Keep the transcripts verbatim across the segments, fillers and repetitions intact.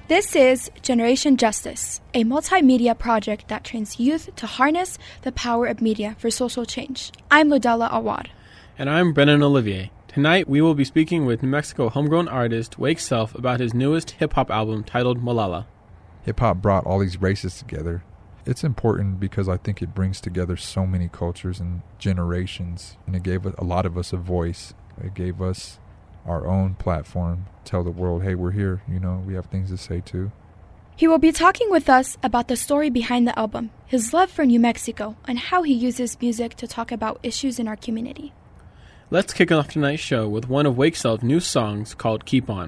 This is Generation Justice, a multimedia project that trains youth to harness the power of media for social change. I'm Lodella Awad. And I'm Brennan Olivier. Tonight, we will be speaking with New Mexico homegrown artist Wake Self about his newest hip-hop album titled Malala. Hip-hop brought all these races together. It's important because I think it brings together so many cultures and generations, and it gave a lot of us a voice. It gave us our own platform, tell the world, hey, we're here, you know, we have things to say too. He will be talking with us about the story behind the album, his love for New Mexico, and how he uses music to talk about issues in our community. Let's kick off tonight's show with one of Wake Self's new songs called Keep On.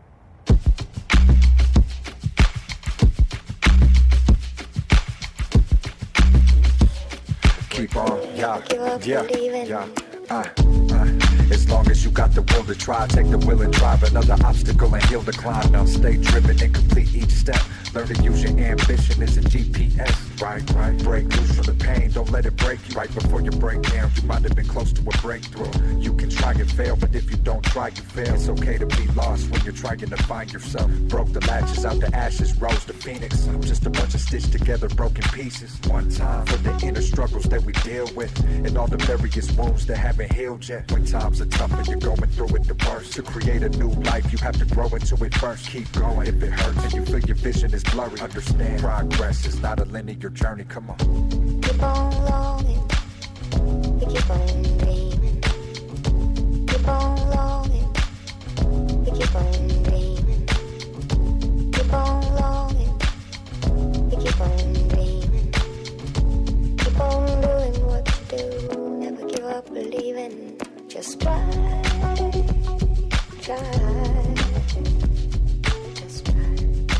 Keep on, yeah, yeah, yeah, uh, uh. As long as you got the will to try, take the will and drive another obstacle and hill to climb. Now stay driven and complete each step. Learn to use your ambition as a G P S. Right, right. Break loose from the pain, don't let it break you. Right before you break down, you might have been close to a breakthrough. You can try and fail, but if you don't try, you fail. It's okay to be lost when you're trying to find yourself. Broke the latches out the ashes, rose the phoenix. Just a bunch of stitched together broken pieces. One time for the inner struggles that we deal with, and all the various wounds that haven't healed yet. When times are tough and you're going through it the worst, to create a new life you have to grow into it first. Keep going if it hurts and you feel your vision is blurry. Understand progress is not a linear journey. Come on. Keep on longing, we keep on dreaming. Keep on longing, we keep on dreaming. Keep on longing, we keep on dreaming. Keep on doing what you do, never give up believing. Just try, try, just try.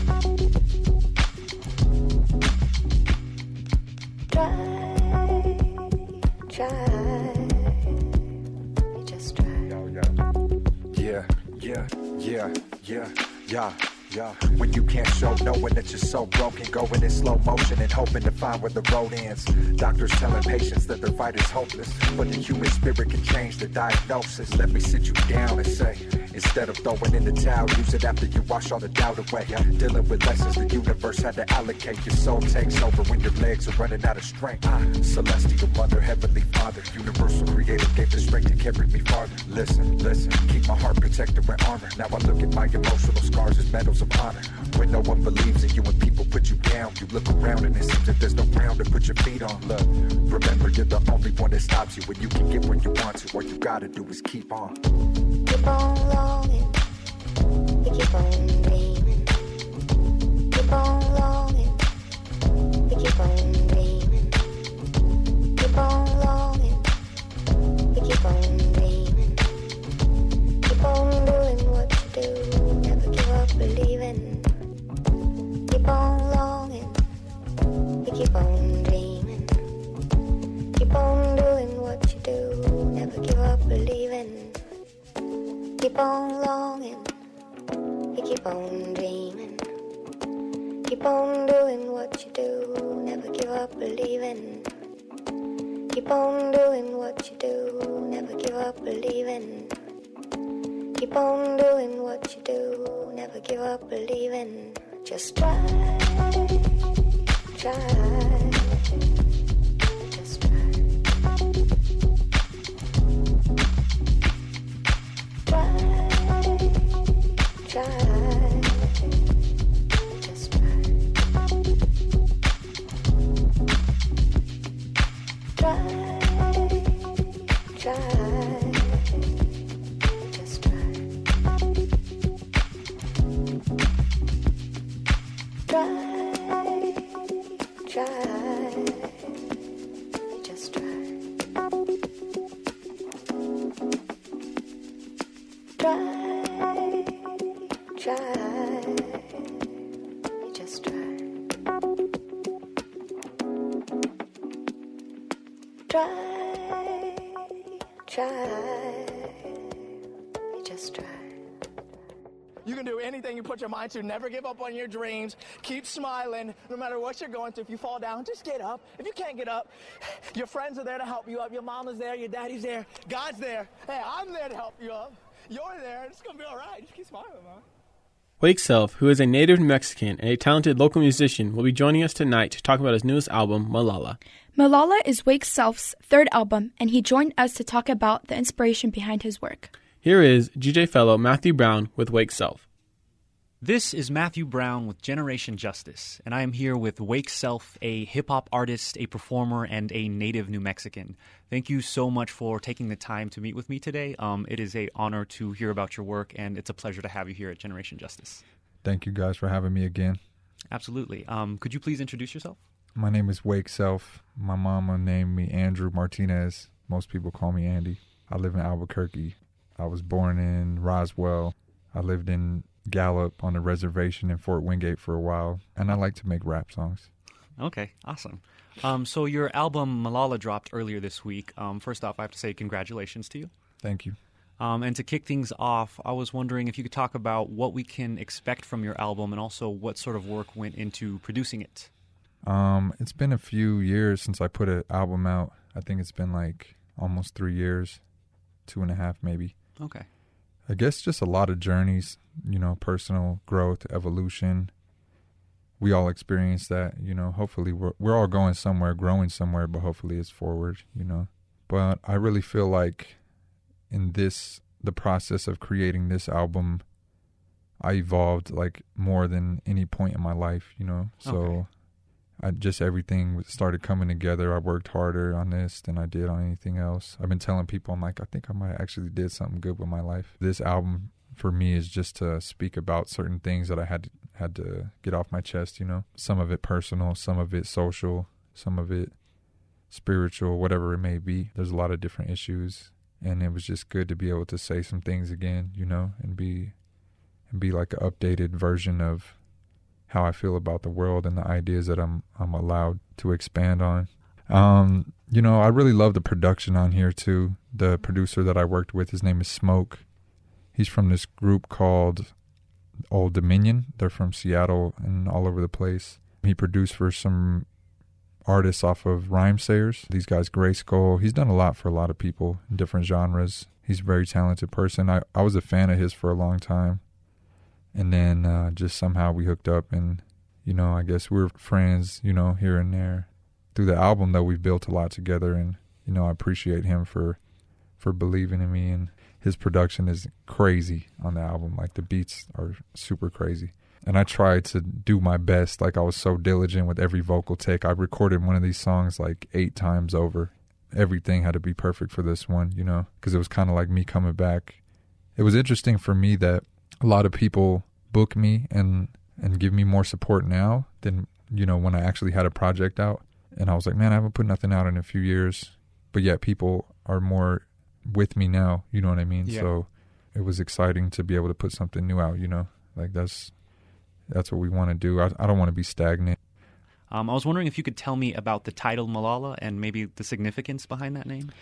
Try, try, you just try. Yo, yo. Yeah, yeah, yeah, yeah, yeah. Yeah. When you can't show knowing that you're so broken, going in slow motion and hoping to find where the road ends. Doctors telling patients that their fight is hopeless, but the human spirit can change the diagnosis. Let me sit you down and say, instead of throwing in the towel, use it after you wash all the doubt away. Yeah. Dealing with lessons the universe had to allocate. Your soul takes over when your legs are running out of strength. Ah, celestial mother, heavenly father, universal creator gave the strength to carry me farther. Listen, listen, keep my heart protected with armor. Now I look at my emotional scars as medals of honor. When no one believes in you and people put you down, you look around and it seems that there's no ground to put your feet on. Look, remember you're the only one that stops you when you can get where you want to. What you gotta do is keep on. Keep on longing, we keep on dreaming. Keep on longing, we keep on dreaming. Keep on longing, we keep on dreaming. Keep on doing what you do, never give up believing. Keep on longing, we keep on dreaming. Keep on doing what you do, never give up believing. Keep on longing, we keep on dreaming. Keep on doing what you do, never give up believing. Keep on doing what you do, never give up believing. Keep on doing what you do, never give up believing. Just try, try, just try. Try, try, just try. Try, try, just try. Try, try, you just try. Try, try, you just try. Try, try, you just try. You can do anything you put your mind to. Never give up on your dreams. Keep smiling no matter what you're going through. If you fall down, just get up. If you can't get up, your friends are there to help you up. Your mama's there. Your daddy's there. God's there. Hey, I'm there to help you up. You're there. It's going to be all right. Just keep smiling, man. Wake Self, who is a native New Mexican and a talented local musician, will be joining us tonight to talk about his newest album, Malala. Malala is Wake Self's third album, and he joined us to talk about the inspiration behind his work. Here is G J fellow Matthew Brown with Wake Self. This is Matthew Brown with Generation Justice, and I am here with Wake Self, a hip-hop artist, a performer, and a native New Mexican. Thank you so much for taking the time to meet with me today. Um, it is an honor to hear about your work, and it's a pleasure to have you here at Generation Justice. Thank you guys for having me again. Absolutely. Um, could you please introduce yourself? My name is Wake Self. My mama named me Andrew Martinez. Most people call me Andy. I live in Albuquerque. I was born in Roswell. I lived in Gallup on the reservation in Fort Wingate for a while, and I like to make rap songs. Okay, awesome. Um, so your album Malala dropped earlier this week. Um, first off, I have to say congratulations to you. Thank you. Um, and to kick things off, I was wondering if you could talk about what we can expect from your album and also what sort of work went into producing it. Um, it's been a few years since I put an album out. I think it's been like almost three years, two and a half maybe. Okay. I guess just a lot of journeys, you know, personal growth, evolution. We all experience that, you know. Hopefully we're, we're all going somewhere, growing somewhere, but hopefully it's forward, you know. But I really feel like in this, the process of creating this album, I evolved like more than any point in my life, you know. So Okay. I just everything started coming together. I worked harder on this than I did on anything else. I've been telling people, I'm like, I think I might actually did something good with my life. This album for me is just to speak about certain things that I had to, had to get off my chest, you know. Some of it personal, some of it social, some of it spiritual, whatever it may be. There's a lot of different issues, and it was just good to be able to say some things again, you know, and be and be like an updated version of how I feel about the world and the ideas that I'm I'm allowed to expand on. Um, you know, I really love the production on here too. The producer that I worked with, his name is Smoke. He's from this group called Old Dominion. They're from Seattle and all over the place. He produced for some artists off of Rhymesayers. These guys, Gray Skull. He's done a lot for a lot of people in different genres. He's a very talented person. I, I was a fan of his for a long time. And then uh, just somehow we hooked up, and, you know, I guess we're friends, you know, here and there. Through the album, though, we've built a lot together, and, you know, I appreciate him for for believing in me. And his production is crazy on the album. Like, the beats are super crazy. And I tried to do my best. Like, I was so diligent with every vocal take. I recorded one of these songs like eight times over. Everything had to be perfect for this one, you know, because it was kind of like me coming back. It was interesting for me that a lot of people book me and, and give me more support now than, you know, when I actually had a project out. And I was like, man, I haven't put nothing out in a few years. But yet people are more with me now, you know what I mean? Yeah. So it was exciting to be able to put something new out, you know? Like, that's that's what we want to do. I, I don't want to be stagnant. Um, I was wondering if you could tell me about the title Malala and maybe the significance behind that name.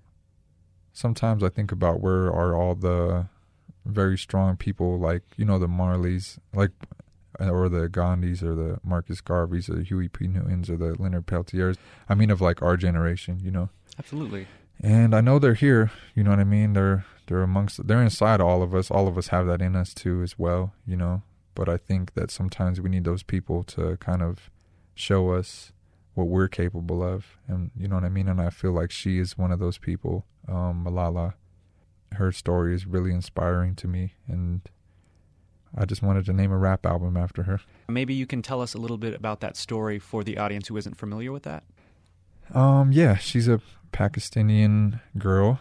Sometimes I think about where are all the very strong people, like, you know, the Marleys, like, or the Gandhis, or the Marcus Garveys, or the Huey P. Newtons, or the Leonard Peltiers. I mean, of like our generation, you know. Absolutely. And I know they're here, you know what I mean? They're they're amongst, they're inside all of us. All of us have that in us too as well, you know. But I think that sometimes we need those people to kind of show us what we're capable of, and you know what I mean? And I feel like she is one of those people, um, Malala. Her story is really inspiring to me, and I just wanted to name a rap album after her. Maybe you can tell us a little bit about that story for the audience who isn't familiar with that. Um, yeah, she's a Pakistani girl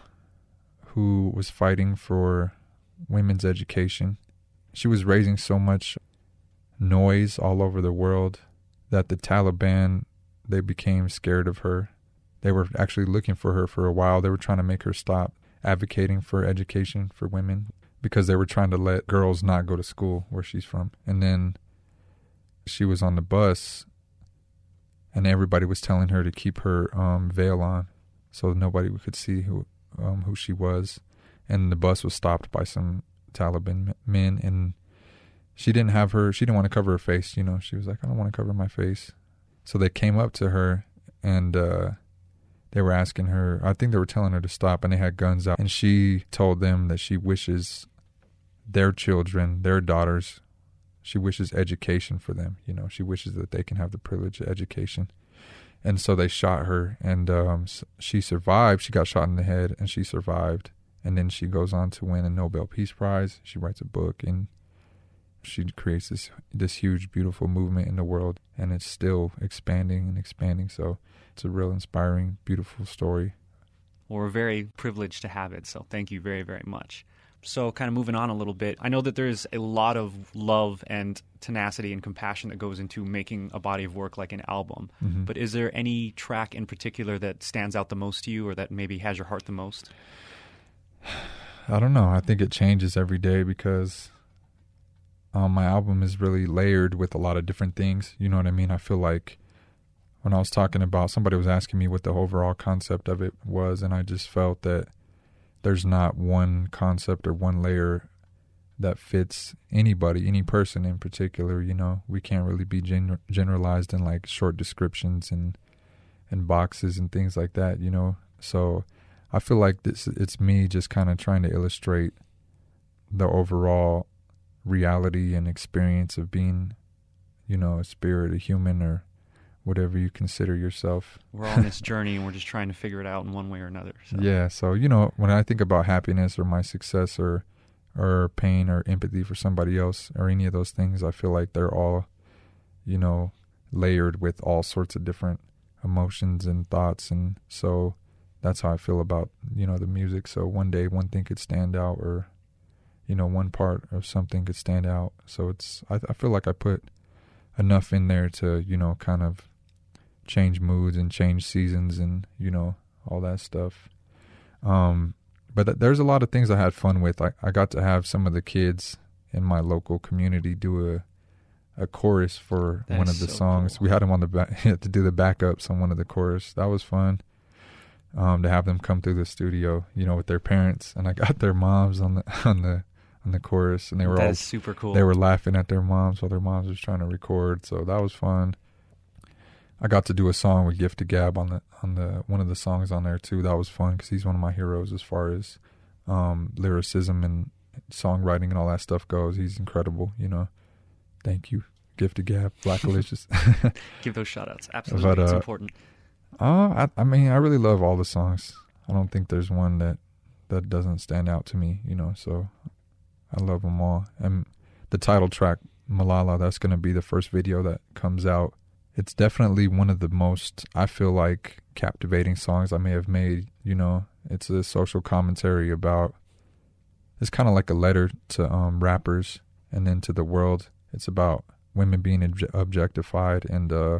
who was fighting for women's education. She was raising so much noise all over the world that the Taliban, they became scared of her. They were actually looking for her for a while. They were trying to make her stop advocating for education for women because they were trying to let girls not go to school where she's from. And then she was on the bus, and everybody was telling her to keep her um, veil on so nobody could see who um, who she was. And the bus was stopped by some Taliban men, and she didn't have her, she didn't want to cover her face, you know. She was like, I don't want to cover my face. So they came up to her, and uh, they were asking her, I think they were telling her to stop, and they had guns out. And she told them that she wishes their children, their daughters, she wishes education for them. You know, she wishes that they can have the privilege of education. And so they shot her, and um, she survived. She got shot in the head, and she survived. And then she goes on to win a Nobel Peace Prize. She writes a book, and she creates this this huge, beautiful movement in the world, and it's still expanding and expanding. So it's a real inspiring, beautiful story. Well, we're very privileged to have it, so thank you very, very much. So kind of moving on a little bit, I know that there's a lot of love and tenacity and compassion that goes into making a body of work like an album. Mm-hmm. But is there any track in particular that stands out the most to you, or that maybe has your heart the most? I don't know. I think it changes every day because um, my album is really layered with a lot of different things. You know what I mean? I feel like when I was talking about, somebody was asking me what the overall concept of it was, and I just felt that there's not one concept or one layer that fits anybody, any person in particular. You know, we can't really be gen- generalized in like short descriptions and and boxes and things like that, you know. So I feel like this it's me just kind of trying to illustrate the overall reality and experience of being, you know, a spirit, a human, or whatever you consider yourself. We're all on this journey, and we're just trying to figure it out in one way or another. So. Yeah, so, you know, when I think about happiness or my success or or pain or empathy for somebody else or any of those things, I feel like they're all, you know, layered with all sorts of different emotions and thoughts. And so that's how I feel about, you know, the music. So one day one thing could stand out, or, you know, one part of something could stand out. So it's, I, I feel like I put enough in there to, you know, kind of change moods and change seasons and, you know, all that stuff. Um, but th- there's a lot of things I had fun with. I, I got to have some of the kids in my local community do a a chorus for that one of the so songs. Cool. We had them on the back to do the backups on one of the chorus. That was fun. Um, to have them come through the studio, you know, with their parents, and I got their moms on the on the on the chorus, and they were that all is super cool. They were laughing at their moms while their moms was trying to record. So that was fun. I got to do a song with Gift to Gab on the on the one of the songs on there too. That was fun because he's one of my heroes as far as um, lyricism and songwriting and all that stuff goes. He's incredible, you know. Thank you, Gift to Gab, Blackalicious. Give those shout outs. Absolutely, but, uh, it's important. Uh, I, I mean, I really love all the songs. I don't think there's one that that doesn't stand out to me, you know. So I love them all. And the title track, Malala, that's going to be the first video that comes out. It's definitely one of the most, I feel like, captivating songs I may have made, you know. It's a social commentary about, it's kind of like a letter to um, rappers and then to the world. It's about women being obje- objectified and uh,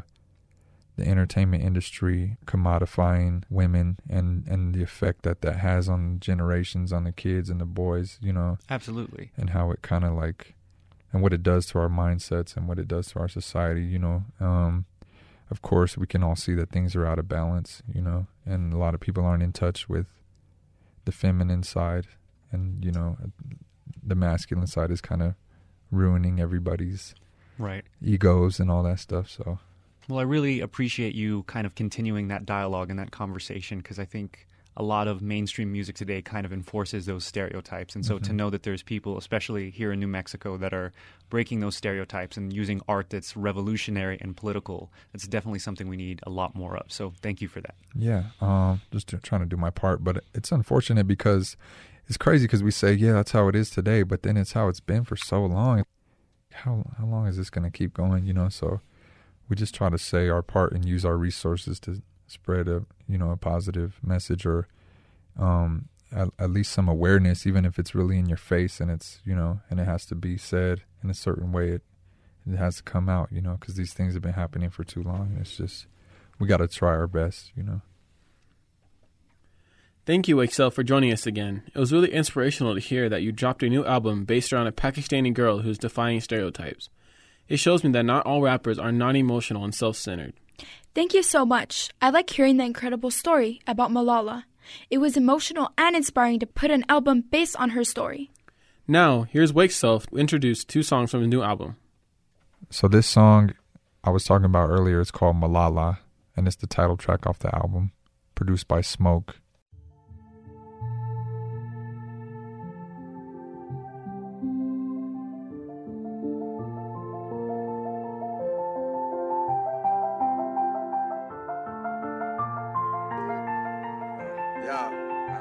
the entertainment industry commodifying women and, and the effect that that has on generations, on the kids and the boys, you know. Absolutely. And how it kind of like, and what it does to our mindsets and what it does to our society, you know. Um, of course, we can all see that things are out of balance, you know, and a lot of people aren't in touch with the feminine side, and, you know, the masculine side is kind of ruining everybody's right egos and all that stuff. So, well, I really appreciate you kind of continuing that dialogue and that conversation, because I think a lot of mainstream music today kind of enforces those stereotypes. And so mm-hmm. to know that there's people, especially here in New Mexico, that are breaking those stereotypes and using art that's revolutionary and political, that's definitely something we need a lot more of. So thank you for that. Yeah, um, just to, trying to do my part. But it's unfortunate because it's crazy because we say, yeah, that's how it is today, but then it's how it's been for so long. How how long is this going to keep going, you know? So we just try to say our part and use our resources to spread a, you know, a positive message, or um, at, at least some awareness, even if it's really in your face and it's, you know, and it has to be said in a certain way. It, it has to come out, you know, because these things have been happening for too long. It's just, we got to try our best, you know. Thank you, Wake Self, for joining us again. It was really inspirational to hear that you dropped a new album based around a Pakistani girl who's defying stereotypes. It shows me that not all rappers are non-emotional and self-centered. Thank you so much. I like hearing the incredible story about Malala. It was emotional and inspiring to put an album based on her story. Now, here's Wake Self to introduce two songs from the new album. So this song I was talking about earlier, it's called Malala, and it's the title track off the album, produced by Smoke. Yeah.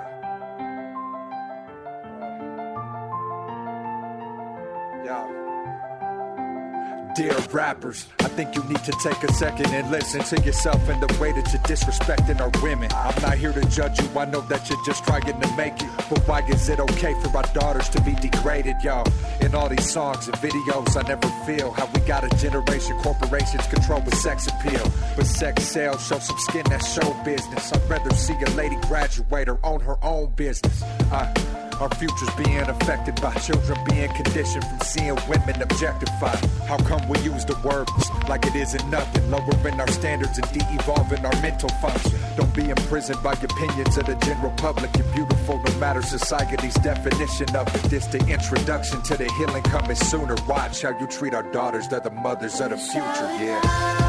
Yeah. Dear rappers, I think you need to take a second and listen to yourself and the way that you're disrespecting our women. I'm not here to judge you, I know that you're just trying to make it. But why is it okay for our daughters to be degraded, y'all? In all these songs and videos, I never feel how we got a generation corporations control with sex appeal. But sex sales show some skin, that's show business. I'd rather see a lady graduate or own her own business. Uh, Our future's being affected by children being conditioned from seeing women objectified. How come we use the words like it isn't nothing? Lowering our standards and de-evolving our mental function. Don't be imprisoned by opinions of the general public. You're beautiful no matter society's definition of it. This the introduction to the healing coming sooner. Watch how you treat our daughters, they're the mothers of the future, yeah.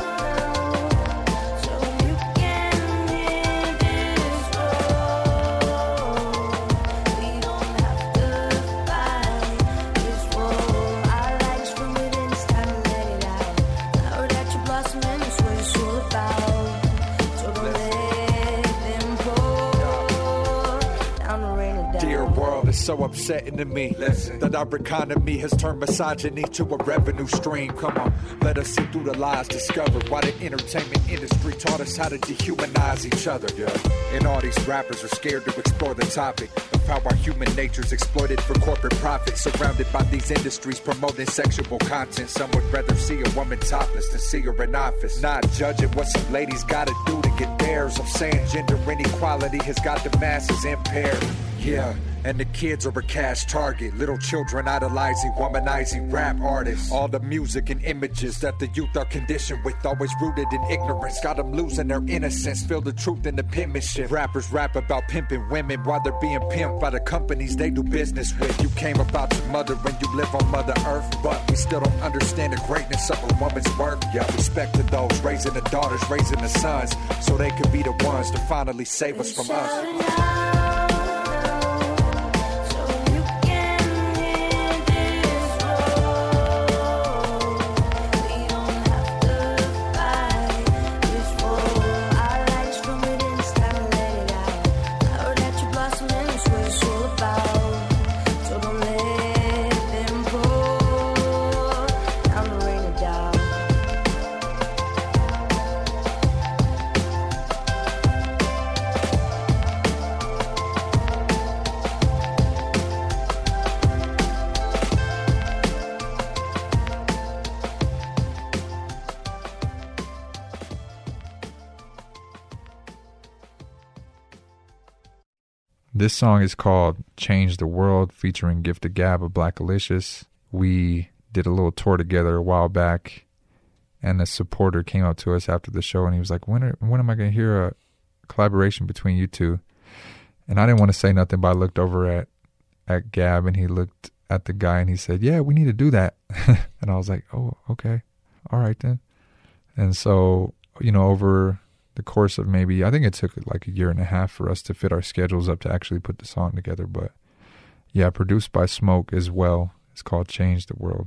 So upsetting to me Listen. that our economy has turned misogyny to a revenue stream. Come on, let us see through the lies, discover why the entertainment industry taught us how to dehumanize each other. Yeah. And all these rappers are scared to explore the topic of how our human nature's exploited for corporate profit. Surrounded by these industries promoting sexual content. Some would rather see a woman topless than see her in office. Not judging what some ladies gotta do to get theirs. I'm saying gender inequality has got the masses impaired. Yeah. And the kids are a cash target. Little children idolizing, womanizing rap artists. All the music and images that the youth are conditioned with, always rooted in ignorance. Got them losing their innocence, feel the truth in the penmanship. Rappers rap about pimping women while they're being pimped by the companies they do business with. You came about your mother and you live on Mother Earth, but we still don't understand the greatness of a woman's worth. Yeah, respect to those raising the daughters, raising the sons, so they could be the ones to finally save us from us. This song is called Change the World, featuring Gifted Gab of Black Alicious. We did a little tour together a while back, and a supporter came up to us after the show, and he was like, when, are, when am I going to hear a collaboration between you two? And I didn't want to say nothing, but I looked over at, at Gab, and he looked at the guy, and he said, yeah, we need to do that. And I was like, oh, okay. All right, then. And so, you know, over the course of maybe, I think it took like a year and a half for us to fit our schedules up to actually put the song together. But yeah, produced by Smoke as well. It's called Change the World.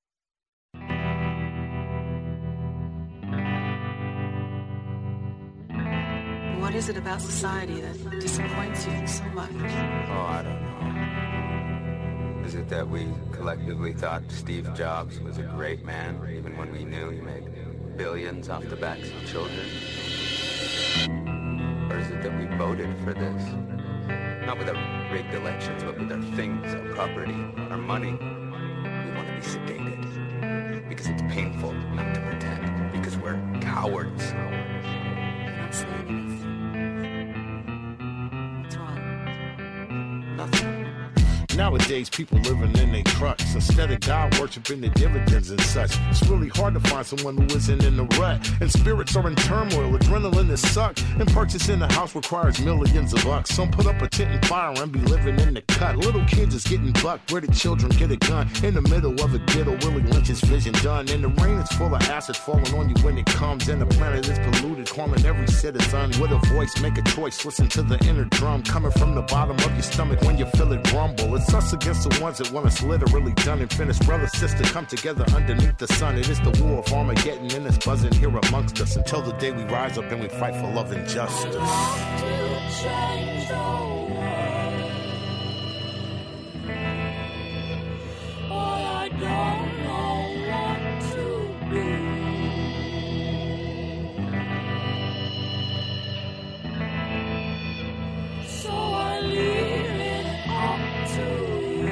What is it about society that disappoints you so much? Oh, I don't know. Is it that we collectively thought Steve Jobs was a great man, even when we knew he made billions off the backs of children? Or is it that we voted for this? Not with our rigged elections, but with our things, our property, our money. We want to be sedated. Because it's painful not to pretend. Because we're cowards. You're not saying anything. What's wrong? Nothing. Nowadays, people living in their trucks instead of God worshiping the dividends and such. It's really hard to find someone who isn't in the rut. And spirits are in turmoil, adrenaline is sucked. And purchasing a house requires millions of bucks. Some put up a tent and fire and be living in the cut. Little kids is getting bucked where the children get a gun. In the middle of a ghetto, Willie Lynch's vision done. And the rain is full of acid falling on you when it comes. And the planet is polluted, harming every citizen. With a voice, make a choice, listen to the inner drum coming from the bottom of your stomach when you feel it rumble. It's us against the ones that want us literally done and finished. Brother, sister, come together underneath the sun. It is the war of Armageddon and it's buzzing here amongst us until the day we rise up and we fight for love and justice. Change the world, but I don't know what to do. So I leave it up to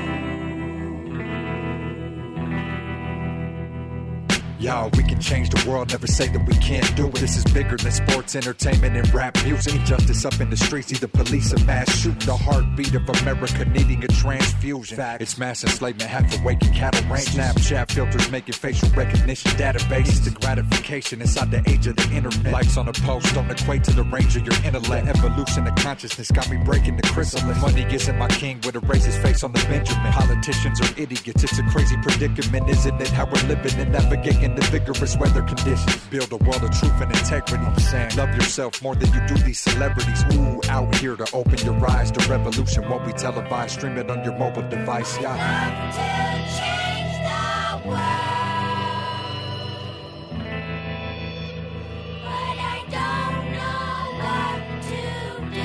Y'all, we can change the world, never say that we can't do it. This is bigger than sports, entertainment, and rap music. Injustice up in the streets, either police or mass shooting. The heartbeat of America needing a transfusion. Fact. It's mass enslavement, half awake in cattle range. Snapchat filters making facial recognition databases. The gratification inside the age of the internet. Likes on a post don't equate to the range of your intellect. Evolution of consciousness got me breaking the chrysalis. Money isn't my king with a racist face on the Benjamin. Politicians are idiots, it's a crazy predicament, isn't it? How we're living and navigating the vigorous weather conditions. Build a world of truth and integrity. I'm saying, love yourself more than you do these celebrities. Ooh, out here to open your eyes. The revolution won't be televised. Stream it on your mobile device. Yeah. Love to change the world, but I don't know what to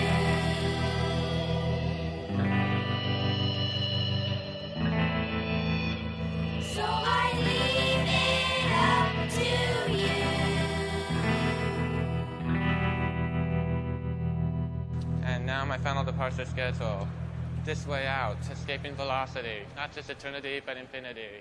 do. So I leave it up to you. And now my final departure schedule. This way out, escaping velocity. Not just eternity, but infinity.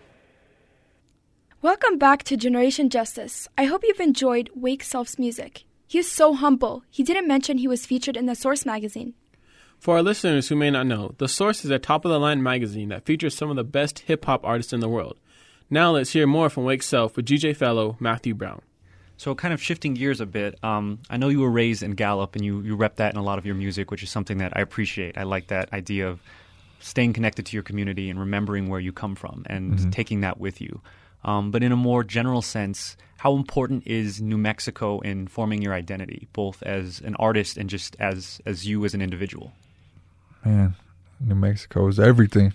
Welcome back to Generation Justice. I hope you've enjoyed Wake Self's music. He is so humble. He didn't mention he was featured in The Source magazine. For our listeners who may not know, The Source is a top-of-the-line magazine that features some of the best hip-hop artists in the world. Now let's hear more from Wake Self with G J fellow Matthew Brown. So kind of shifting gears a bit, um, I know you were raised in Gallup and you, you rep that in a lot of your music, which is something that I appreciate. I like that idea of staying connected to your community and remembering where you come from and mm-hmm. taking that with you. Um, but in a more general sense, how important is New Mexico in forming your identity, both as an artist and just as, as you as an individual? Man, New Mexico is everything.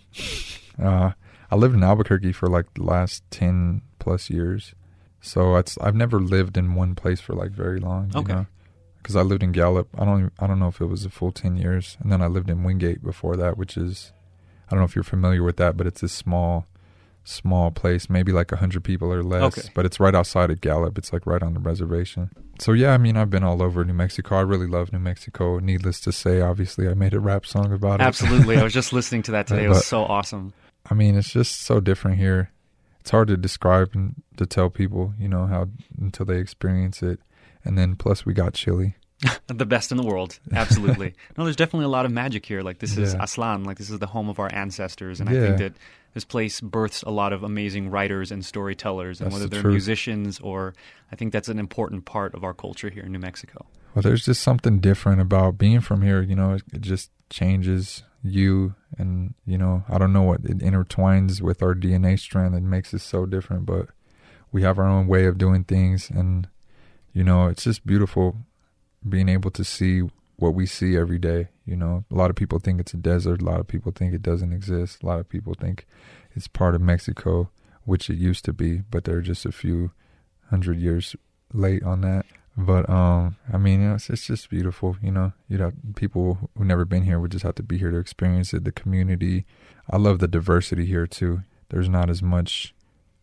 Uh, I lived in Albuquerque for like the last ten plus years. So it's, I've never lived in one place for like very long, you okay. know, because I lived in Gallup. I don't, even, I don't know if it was a full ten years, and then I lived in Wingate before that, which is, I don't know if you're familiar with that, but it's a small, small place, maybe like a hundred people or less. Okay. But it's right outside of Gallup. It's like right on the reservation. So yeah, I mean, I've been all over New Mexico. I really love New Mexico. Needless to say, obviously, I made a rap song about it. Absolutely, I was just listening to that today. It was so awesome. I mean, it's just so different here. It's hard to describe and to tell people, you know, how until they experience it. And then plus we got chili. The best in the world. Absolutely. No, there's definitely a lot of magic here. Like this is Yeah. Aslan. Like this is the home of our ancestors. And Yeah. I think that this place births a lot of amazing writers and storytellers. And That's whether the they're truth. musicians or I think that's an important part of our culture here in New Mexico. Well, there's just something different about being from here. You know, it, it just changes you. And, you know, I don't know what it intertwines with our D N A strand that makes us so different. But we have our own way of doing things. And, you know, it's just beautiful being able to see what we see every day. You know, a lot of people think it's a desert. A lot of people think it doesn't exist. A lot of people think it's part of Mexico, which it used to be, but they're just a few hundred years late on that. But, um, I mean, you know, it's, it's just beautiful, you know. You'd have people who never been here would just have to be here to experience it, the community. I love the diversity here, too. There's not as much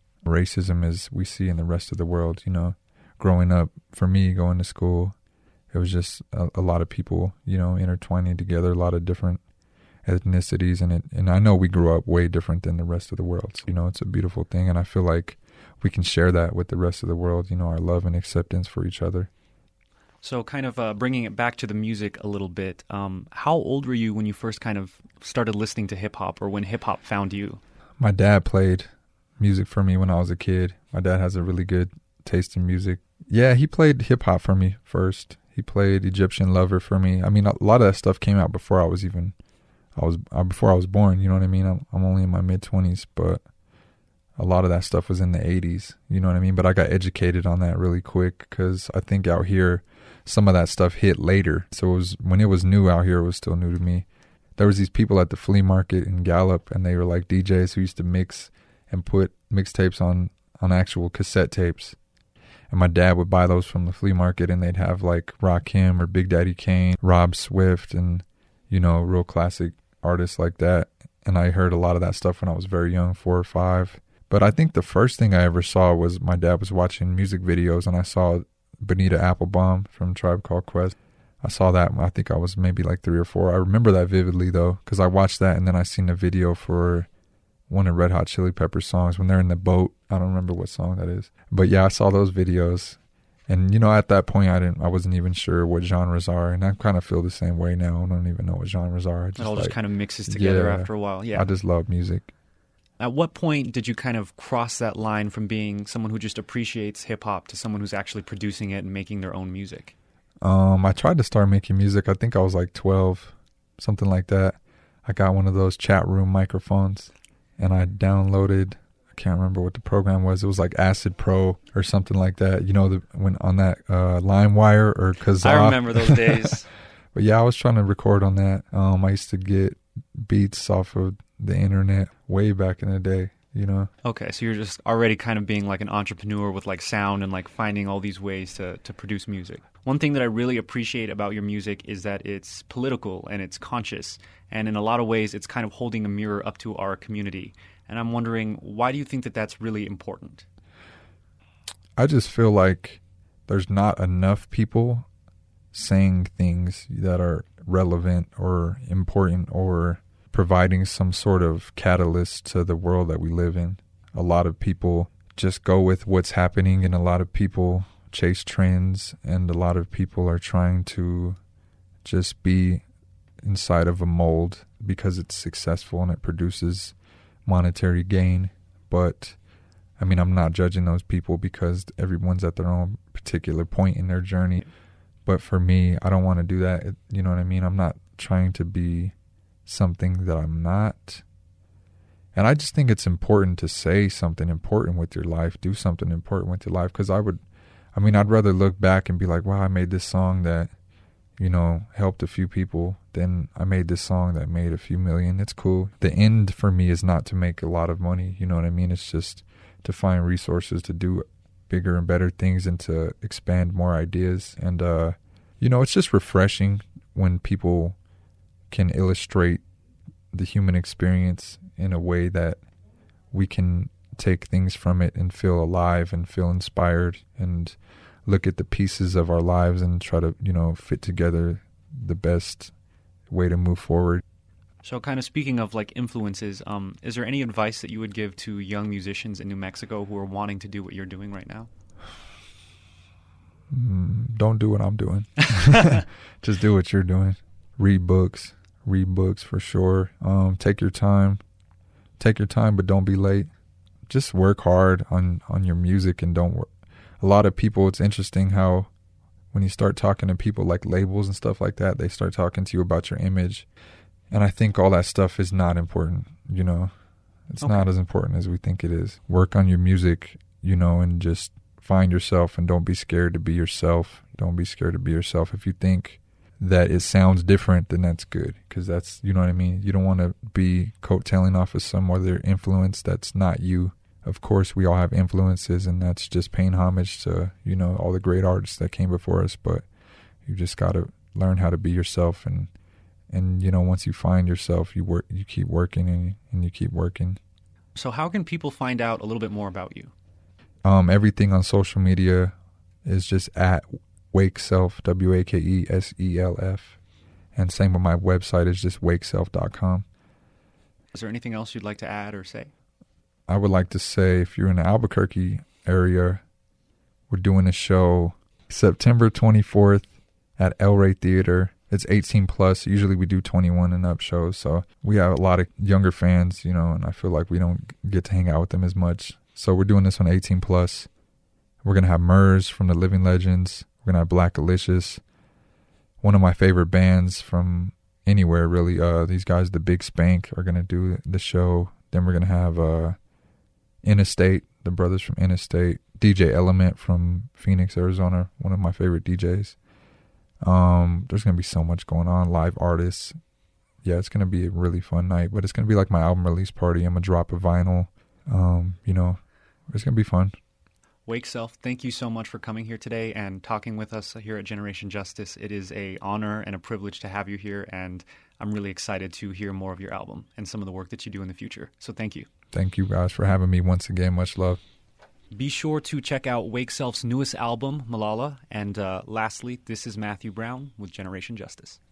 racism as we see in the rest of the world, you know. Growing up, for me, going to school, it was just a, a lot of people, you know, intertwining together, a lot of different ethnicities. And it, and I know we grew up way different than the rest of the world. So, you know, it's a beautiful thing. And I feel like we can share that with the rest of the world, you know, our love and acceptance for each other. So kind of uh, bringing it back to the music a little bit, um, how old were you when you first kind of started listening to hip-hop or when hip-hop found you? My dad played music for me when I was a kid. My dad has a really good taste in music. Yeah, he played hip-hop for me first. He played Egyptian Lover for me. I mean, a lot of that stuff came out before I was even, I was uh, before I was born, you know what I mean? I'm, I'm only in my mid-twenties, but a lot of that stuff was in the eighties, you know what I mean? But I got educated on that really quick because I think out here, some of that stuff hit later. So it was when it was new out here, it was still new to me. there was these people at the flea market in Gallup, and they were like D Js who used to mix and put mixtapes on, on actual cassette tapes. And my dad would buy those from the flea market, and they'd have like Rakim or Big Daddy Kane, Rob Swift, and, you know, real classic artists like that. And I heard a lot of that stuff when I was very young, four or five. But I think the first thing I ever saw was my dad was watching music videos, and I saw Bonita Applebaum from Tribe Called Quest. I saw that, I think I was maybe like three or four. I remember that vividly, though, because I watched that, and then I seen the video for one of Red Hot Chili Peppers songs when they're in the boat. I don't remember what song that is. But yeah, I saw those videos. And, you know, at that point, I didn't, I wasn't even sure what genres are. And I kind of feel the same way now. I don't even know what genres are. I just it all like, just kind of mixes together yeah, after a while. Yeah. I just love music. At what point did you kind of cross that line from being someone who just appreciates hip-hop to someone who's actually producing it and making their own music? Um, I tried to start making music. I think I was like twelve, something like that. I got one of those chat room microphones, and I downloaded, I can't remember what the program was. It was like Acid Pro or something like that. You know, the, when on that uh, LimeWire or Kazaa. I remember those days. But yeah, I was trying to record on that. Um, I used to get beats off of the internet way back in the day, you know. Okay, so you're just already kind of being like an entrepreneur with like sound and like finding all these ways to, to produce music. One thing that I really appreciate about your music is that it's political and it's conscious. And in a lot of ways, it's kind of holding a mirror up to our community. And I'm wondering, why do you think that that's really important? I just feel like there's not enough people saying things that are relevant or important or providing some sort of catalyst to the world that we live in. A lot of people just go with what's happening, and a lot of people chase trends, and a lot of people are trying to just be inside of a mold because it's successful and it produces monetary gain. But I mean, I'm not judging those people because everyone's at their own particular point in their journey. But for me, I don't want to do that. It, you know what I mean? I'm not trying to be something that I'm not. And I just think it's important to say something important with your life, do something important with your life. Because I would, I mean, I'd rather look back and be like, wow, I made this song that, you know, helped a few people than I made this song that made a few million. It's cool. The end for me is not to make a lot of money. You know what I mean? It's just to find resources to do bigger and better things and to expand more ideas. And, uh, you know, it's just refreshing when people can illustrate the human experience in a way that we can take things from it and feel alive and feel inspired and look at the pieces of our lives and try to, you know, fit together the best way to move forward. So kind of speaking of like influences, um, is there any advice that you would give to young musicians in New Mexico who are wanting to do what you're doing right now? Mm, don't do what I'm doing. Just do what you're doing. Read books. Read books for sure. Um, take your time. Take your time, but don't be late. Just work hard on, on your music and don't work. A lot of people, it's interesting how when you start talking to people like labels and stuff like that, they start talking to you about your image. And I think all that stuff is not important, you know. It's okay. Not as important as we think it is. Work on your music, you know, and just find yourself and don't be scared to be yourself. Don't be scared to be yourself. If you think that it sounds different, then that's good, because that's, you know what I mean? You don't want to be coattailing off of some other influence that's not you. Of course, we all have influences, and that's just paying homage to, you know, all the great artists that came before us, but you just got to learn how to be yourself, and, and you know, once you find yourself, you work, you keep working, and, and you keep working. So how can people find out a little bit more about you? Um, everything on social media is just at Wake Self, W A K E S E L F. And same with my website is just wake self dot com. Is there anything else you'd like to add or say? I would like to say, if you're in the Albuquerque area, we're doing a show September twenty-fourth at El Rey Theater. It's eighteen plus. Usually we do twenty-one and up shows. So we have a lot of younger fans, you know, and I feel like we don't get to hang out with them as much. So we're doing this one eighteen plus. We're going to have Murs from the Living Legends. We're going to have Black Alicious, one of my favorite bands from anywhere, really. Uh, these guys, the Big Spank, are going to do the show. Then we're going to have uh, Interstate, the brothers from Interstate. D J Element from Phoenix, Arizona, one of my favorite D Js. Um, there's going to be so much going on. Live artists, yeah, it's going to be a really fun night. But it's going to be like my album release party. I'm going to drop a vinyl. Um, you know, it's going to be fun. Wake Self, thank you so much for coming here today and talking with us here at Generation Justice. It is a honor and a privilege to have you here, and I'm really excited to hear more of your album and some of the work that you do in the future. So thank you. Thank you guys for having me once again. Much love. Be sure to check out Wake Self's newest album, Malala. And uh, lastly, this is Matthew Brown with Generation Justice.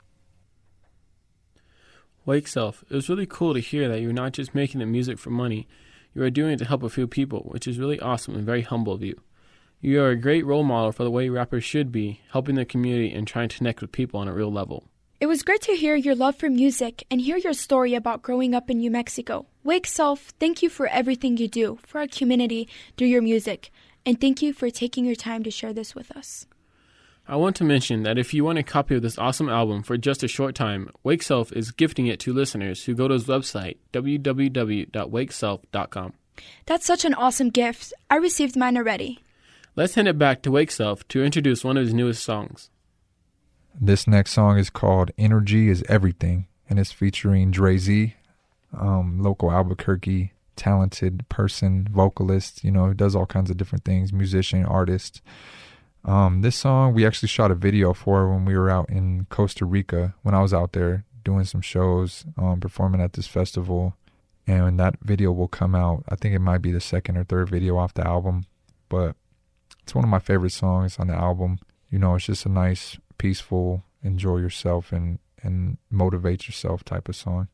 Wake Self, it was really cool to hear that you're not just making the music for money. You are doing it to help a few people, which is really awesome and very humble of you. You are a great role model for the way rappers should be, helping the community and trying to connect with people on a real level. It was great to hear your love for music and hear your story about growing up in New Mexico. Wake Self, thank you for everything you do for our community through your music, and thank you for taking your time to share this with us. I want to mention that if you want a copy of this awesome album for just a short time, Wake Self is gifting it to listeners who go to his website, w w w dot wake self dot com. That's such an awesome gift. I received mine already. Let's hand it back to Wake Self to introduce one of his newest songs. This next song is called Energy is Everything, and it's featuring Dre Z, um, local Albuquerque, talented person, vocalist, you know, who does all kinds of different things, musician, artist. Um, this song, we actually shot a video for when we were out in Costa Rica, when I was out there doing some shows, um, performing at this festival. And that video will come out, I think it might be the second or third video off the album. But it's one of my favorite songs on the album. You know, it's just a nice, peaceful, enjoy yourself and, and motivate yourself type of song.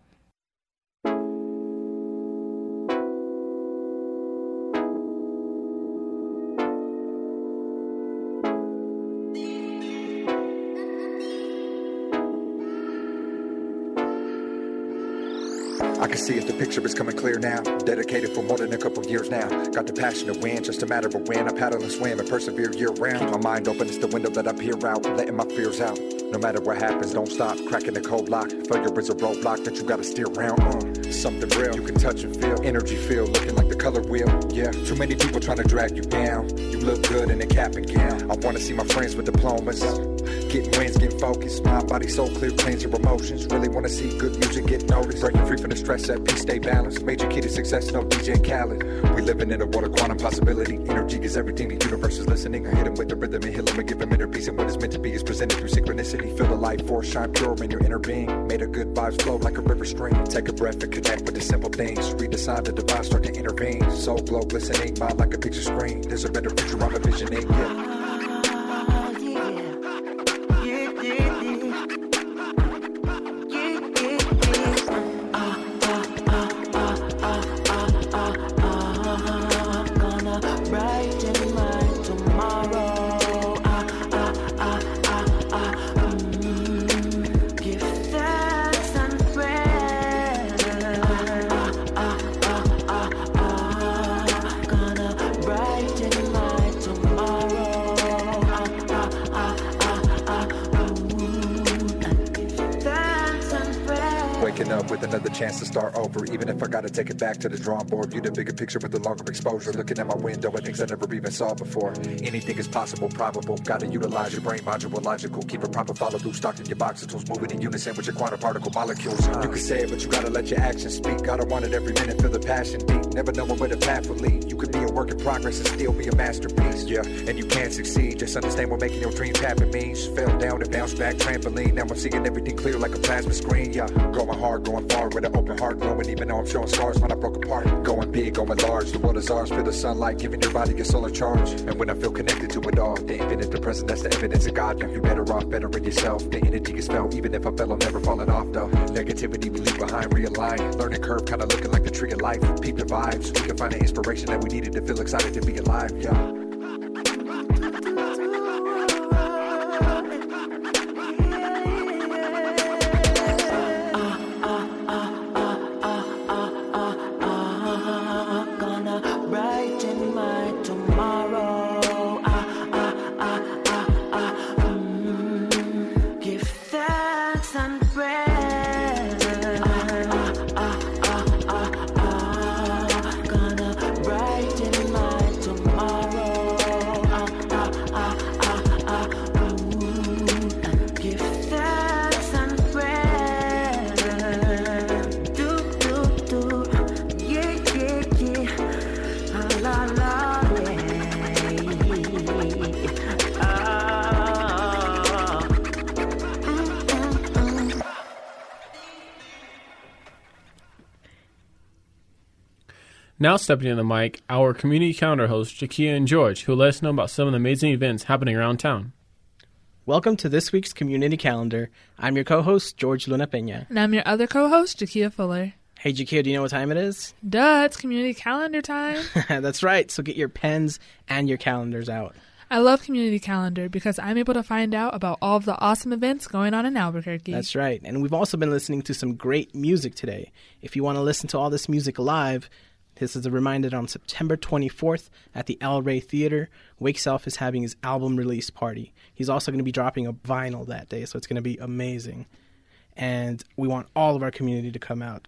I can see it, the picture is coming clear now. Dedicated for more than a couple years now. Got the passion to win, just a matter of when. I paddle and swim and persevere year round. My mind open, it's the window that I peer out, letting my fears out. No matter what happens, don't stop, cracking the cold lock. Failure is a roadblock that you gotta steer around. Uh, something real, you can touch and feel. Energy feel, looking like the color wheel. Yeah, too many people trying to drag you down. You look good in a cap and gown. I wanna see my friends with diplomas. Getting wins, getting focused. Mind, body, soul clear, cleanse your emotions. Really wanna see good music get noticed. Breaking free from the stress, at peace, stay balanced. Major key to success, no D J Khaled. We living in a world of quantum possibility. Energy is everything, the universe is listening. I hit him with the rhythm and heal him and give him inner peace. And what is meant to be is presented through synchronicity. Feel the light force shine pure in your inner being. Made of good vibes flow like a river stream. Take a breath and connect with the simple things. Read the sign, the divine start to intervene. Soul glow glistening, mind like a picture screen. There's a better future I'm envisioning, yeah. Up with another chance to start over. Even if I gotta take it back to the drawing board, view the bigger picture with a longer exposure. Looking at my window at things I never even saw before. Anything is possible, probable. Gotta utilize your brain, modular, logical. Keep a proper follow through, stocked in your box tools, moving in unison with your quantum particle molecules. You can say it, but you gotta let your actions speak. Gotta want it every minute, feel the passion deep. Never knowing where the path will lead. You could be a work in progress and still be a masterpiece. Yeah, and you can succeed. Just understand what making your dreams happen means. Fell down and bounce back, trampoline. Now I'm seeing everything clear like a plasma screen. Yeah, going hard, going far with an open heart, glowing even though I'm showing scars when I broke apart. Going big, going large, the world is ours. Feel the sunlight, giving your body a solar charge. And when I feel connected to it all, the infinite, the present, that's the evidence of God. Now you're better off, better in yourself. The energy is felt, even if I fell, I'm never falling off though. Negativity we leave behind, realign. Learning curve, kinda looking like the tree of life. Peep the vibes, we can find the inspiration that we needed to feel excited to be alive, yeah. Tomorrow Now stepping in the mic, our community calendar hosts, Jakia and George, who will let us know about some of the amazing events happening around town. Welcome to this week's community calendar. I'm your co-host, George Luna Peña. And I'm your other co-host, Jakia Fuller. Hey, Jakia, do you know what time it is? Duh, it's community calendar time. That's right, so get your pens and your calendars out. I love community calendar because I'm able to find out about all of the awesome events going on in Albuquerque. That's right, and we've also been listening to some great music today. If you want to listen to all this music live, this is a reminder that on September twenty-fourth at the El Rey Theater, Wake Self is having his album release party. He's also going to be dropping a vinyl that day, so it's going to be amazing. And we want all of our community to come out.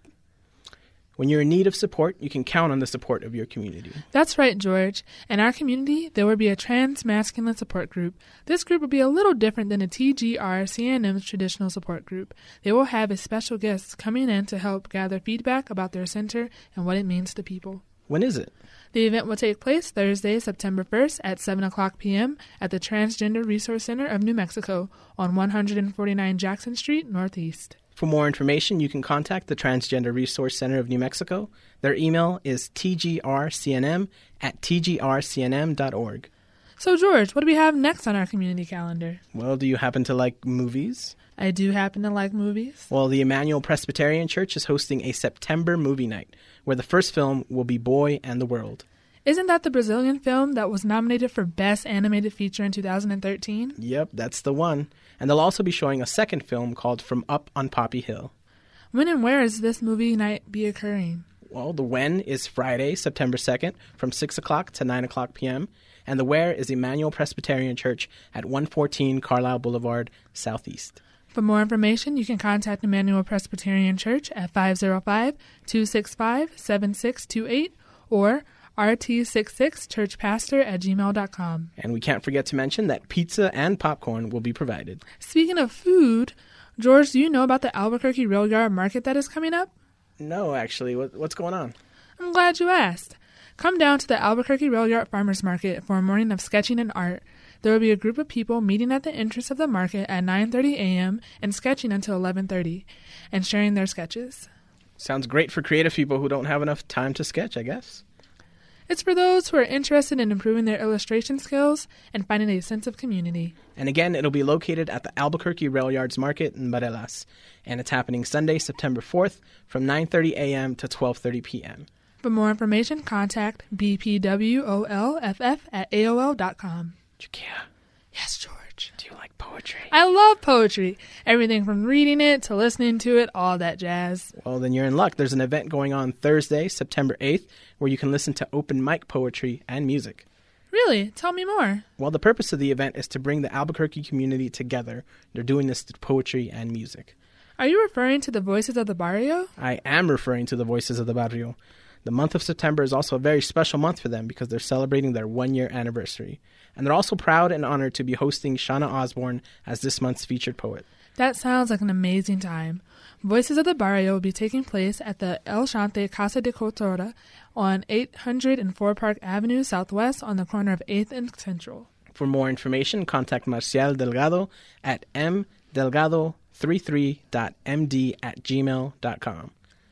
When you're in need of support, you can count on the support of your community. That's right, George. In our community, there will be a trans-masculine support group. This group will be a little different than the T G R C N M's traditional support group. They will have a special guest coming in to help gather feedback about their center and what it means to people. When is it? The event will take place Thursday, September first at seven o'clock p.m. at the Transgender Resource Center of New Mexico on one forty-nine Jackson Street, Northeast. For more information, you can contact the Transgender Resource Center of New Mexico. Their email is t g r c n m at t g r c n m dot org. So, George, what do we have next on our community calendar? Well, do you happen to like movies? I do happen to like movies. Well, the Emmanuel Presbyterian Church is hosting a September movie night, where the first film will be Boy and the World. Isn't that the Brazilian film that was nominated for Best Animated Feature in two thousand thirteen? Yep, that's the one. And they'll also be showing a second film called From Up on Poppy Hill. When and where is this movie night be occurring? Well, the when is Friday, September second, from six o'clock to nine o'clock p.m., and the where is Emmanuel Presbyterian Church at one fourteen Carlisle Boulevard, Southeast. For more information, you can contact Emmanuel Presbyterian Church at five oh five, two six five, seven six two eight or r t sixty-six church pastor at gmail dot com. And we can't forget to mention that pizza and popcorn will be provided. Speaking of food, George, do you know about the Albuquerque Rail Yard Market that is coming up? No, actually. What, what's going on? I'm glad you asked. Come down to the Albuquerque Rail Yard Farmers Market for a morning of sketching and art. There will be a group of people meeting at the entrance of the market at nine thirty a.m. and sketching until eleven thirty and sharing their sketches. Sounds great for creative people who don't have enough time to sketch, I guess. It's for those who are interested in improving their illustration skills and finding a sense of community. And again, it'll be located at the Albuquerque Rail Yards Market in Barelas. And it's happening Sunday, September fourth from nine thirty a.m. to twelve thirty p.m. For more information, contact b p w o l f f at a o l dot com. Jakia. Yes, George. Do you like poetry? I love poetry. Everything from reading it to listening to it, all that jazz. Well, then you're in luck. There's an event going on Thursday, September eighth, where you can listen to open mic poetry and music. Really? Tell me more. Well, the purpose of the event is to bring the Albuquerque community together. They're doing this through poetry and music. Are you referring to the Voices of the Barrio? I am referring to the Voices of the Barrio. The month of September is also a very special month for them because they're celebrating their one-year anniversary. And they're also proud and honored to be hosting Shauna Osborne as this month's featured poet. That sounds like an amazing time. Voices of the Barrio will be taking place at the El Shante Casa de Cultura on eight hundred four Park Avenue Southwest on the corner of eighth and Central. For more information, contact Marcial Delgado at m delgado thirty-three dot m d at gmail dot com.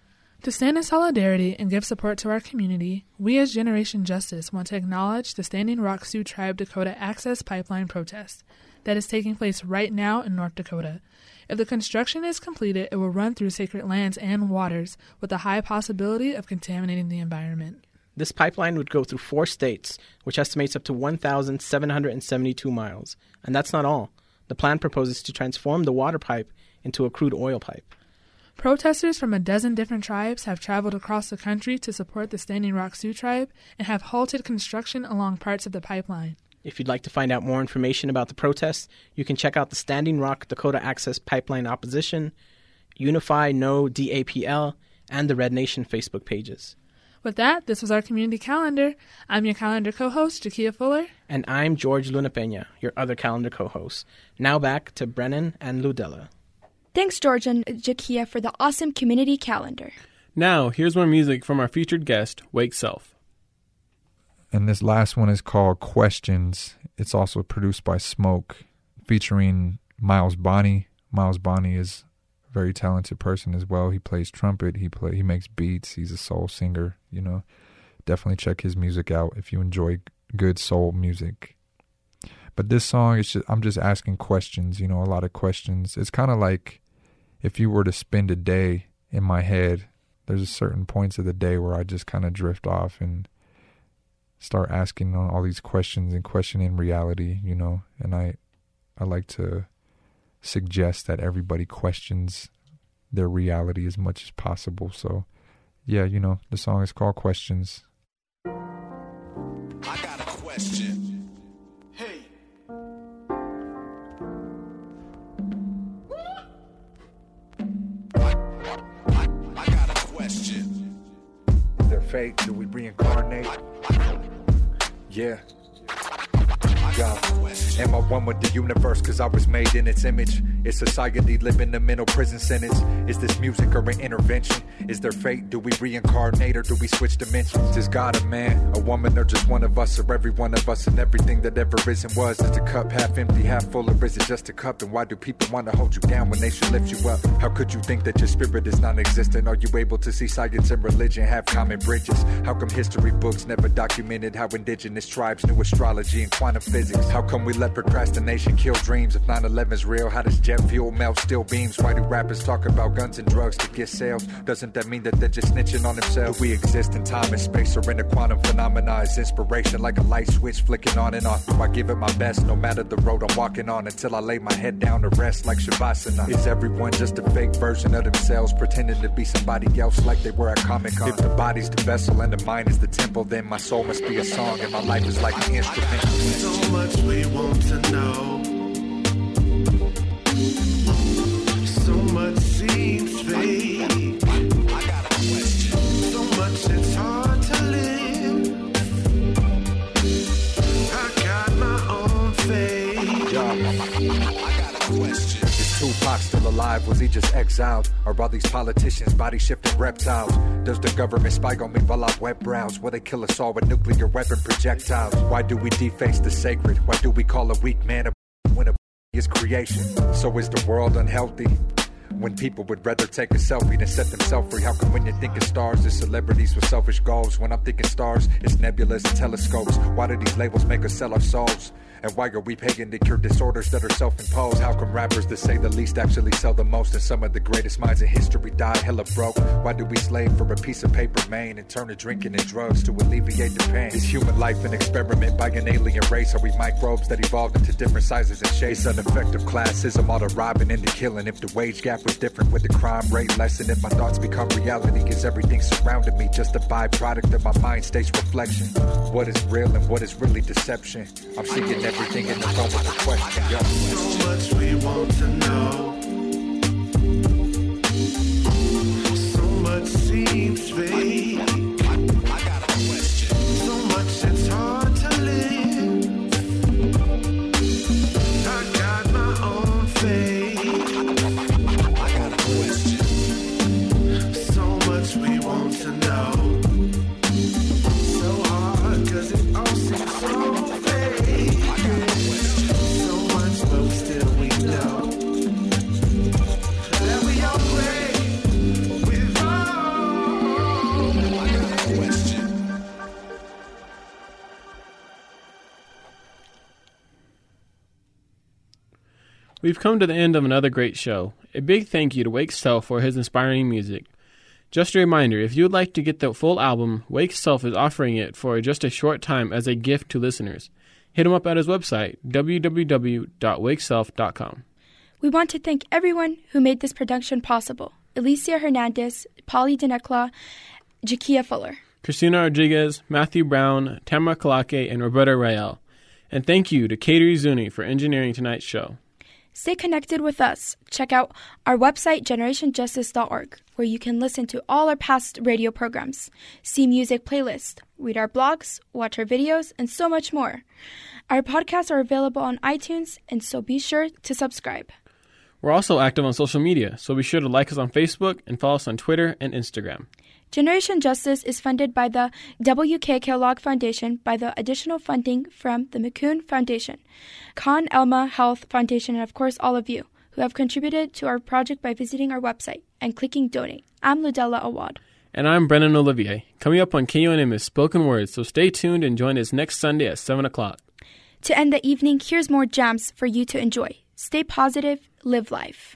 To stand in solidarity and give support to our community, we as Generation Justice want to acknowledge the Standing Rock Sioux Tribe Dakota Access Pipeline protest that is taking place right now in North Dakota. If the construction is completed, it will run through sacred lands and waters with a high possibility of contaminating the environment. This pipeline would go through four states, which estimates up to one thousand seven hundred seventy-two miles. And that's not all. The plan proposes to transform the water pipe into a crude oil pipe. Protesters from a dozen different tribes have traveled across the country to support the Standing Rock Sioux Tribe and have halted construction along parts of the pipeline. If you'd like to find out more information about the protests, you can check out the Standing Rock Dakota Access Pipeline Opposition, Unify No D A P L, and the Red Nation Facebook pages. With that, this was our community calendar. I'm your calendar co-host, Jakia Fuller. And I'm George Luna Peña, your other calendar co-host. Now back to Brennan and Ludella. Thanks, George and Jakia, for the awesome community calendar. Now, here's more music from our featured guest, Wake Self. And this last one is called Questions. It's also produced by Smoke, featuring Miles Bonney. Miles Bonney is a very talented person as well. He plays trumpet. He play. He makes beats. He's a soul singer, you know. definitely check his music out if you enjoy good soul music. But this song, is just, I'm just asking questions, you know, a lot of questions. It's kind of like if you were to spend a day in my head, there's certain points of the day where I just kind of drift off and start asking all these questions and questioning reality, you know, and I, I like to suggest that everybody questions their reality as much as possible. So, yeah, you know, the song is called Questions. I got a question. Hey. I, I, I got a question. Is there fate? Do we reincarnate? Yeah. Yeah. Am I one with the universe cause I was made in its image? Is society living a mental prison sentence? Is this music or an intervention? Is there fate? Do we reincarnate or do we switch dimensions? Is God a man, a woman, or just one of us, or every one of us and everything that ever is and was? Is the cup half empty, half full, or is it just a cup? And why do people want to hold you down when they should lift you up? How could you think that your spirit is non-existent? Are you able to see science and religion have common bridges? How come history books never documented how indigenous tribes knew astrology and quantum physics? How come we let procrastination kill dreams? If nine eleven's real, how does jet fuel melt steel beams? Why do rappers talk about guns and drugs to get sales? Doesn't that mean that they're just snitching on themselves? Do we exist in time and space or in a quantum phenomena? Is inspiration like a light switch flicking on and off? Do I give it my best no matter the road I'm walking on until I lay my head down to rest like Shavasana? Is everyone just a fake version of themselves pretending to be somebody else like they were at Comic-Con? If the body's the vessel and the mind is the temple, then my soul must be a song and my life is like an instrument. So much we want to know. So much seems fake. I got a question. So much it's hard to live. I got my own fate. Yo, I got a question. Is Tupac still alive? Was he just exiled? Or are these politicians body shifting reptiles? Does the government spy on me while I web browse? Will they kill us all with nuclear weapon projectiles? Why do we deface the sacred? Why do we call a weak man a when a is creation? So is the world unhealthy? When people would rather take a selfie than set themselves free. How come when you're thinking stars, it's celebrities with selfish goals? When I'm thinking stars, it's nebulas and telescopes. Why do these labels make us sell our souls? And why are we paying to cure disorders that are self-imposed? How come rappers, to say the least, actually sell the most? And some of the greatest minds in history die hella broke. Why do we slave for a piece of paper, man, and turn to drinking and drugs to alleviate the pain? Is human life an experiment by an alien race? Are we microbes that evolved into different sizes and shapes? It's an effect of classism, all the robbing and the killing. If the wage gap was different, with the crime rate lessen? If my thoughts become reality, is everything surrounding me just a byproduct of my mind state's reflection? What is real and what is really deception? I'm seeking everything in the form of a question, yo. So much we want to know. So much seems fake. I got a question. So much it's hard to live. I got my own fate. I got a question. So much we want to know. So hard, cause it all seems so fake. So much, but still we know that we all play with all. I got a question. We've come to the end of another great show. A big thank you to Wake Self for his inspiring music. Just a reminder, if you would like to get the full album, Wake Self is offering it for just a short time as a gift to listeners. Hit him up at his website, w w w dot wake self dot com. We want to thank everyone who made this production possible. Alicia Hernandez, Polly Denekla, Jakia Fuller, Christina Rodriguez, Matthew Brown, Tamara Kalake, and Roberta Rael. And thank you to Kateri Zuni for engineering tonight's show. Stay connected with us. Check out our website, generation justice dot org, where you can listen to all our past radio programs, see music playlists, read our blogs, watch our videos, and so much more. Our podcasts are available on iTunes, and so be sure to subscribe. We're also active on social media, so be sure to like us on Facebook and follow us on Twitter and Instagram. Generation Justice is funded by the W K Kellogg Foundation by the additional funding from the McCune Foundation, Con Elma Health Foundation, and of course all of you who have contributed to our project by visiting our website and clicking donate. I'm Ludella Awad. And I'm Brennan Olivier. Coming up on K U N M is Spoken Words, so stay tuned and join us next Sunday at seven o'clock. To end the evening, here's more jams for you to enjoy. Stay positive, live life.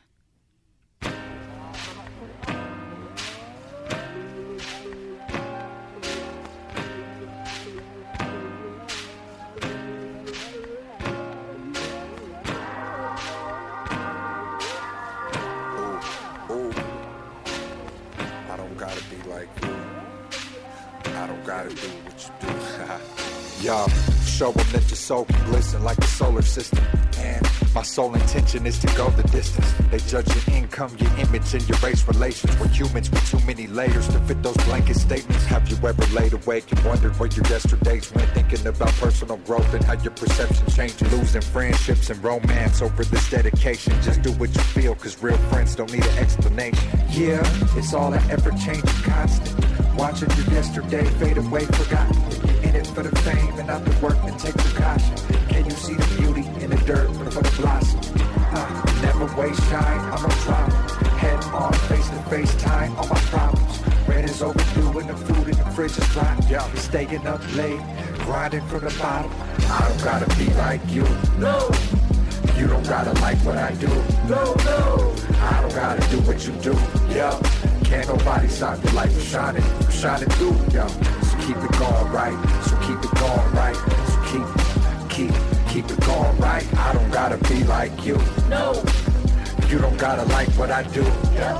Yo, show them that your soul can glisten like the solar system. And my sole intention is to go the distance. They judge your income, your image, and your race relations. We're humans with too many layers to fit those blanket statements. Have you ever laid awake and wondered where your yesterdays went? Thinking about personal growth and how your perception changes. Losing friendships and romance over this dedication. Just do what you feel, cause real friends don't need an explanation. Yeah, it's all an ever-changing constant. Watching your yesterday fade away, forgotten. In it for the fame and not the work, then take precaution. Can you see the beauty in the dirt before the blossom? Uh, never waste shine, I'm no drama. Head on, face to face time, all my problems. Rent is overdue and the food in the fridge is dry. Yeah. Staying up late, grinding from the bottom. I don't gotta be like you. No. You don't gotta like what I do. No, no. I don't gotta do what you do. Yeah. Can't nobody stop your light from shining, from shining through, yo. So keep it going right, so keep it going right, so keep, keep, keep it going right. I don't gotta be like you. No. You don't gotta like what I do. Yeah.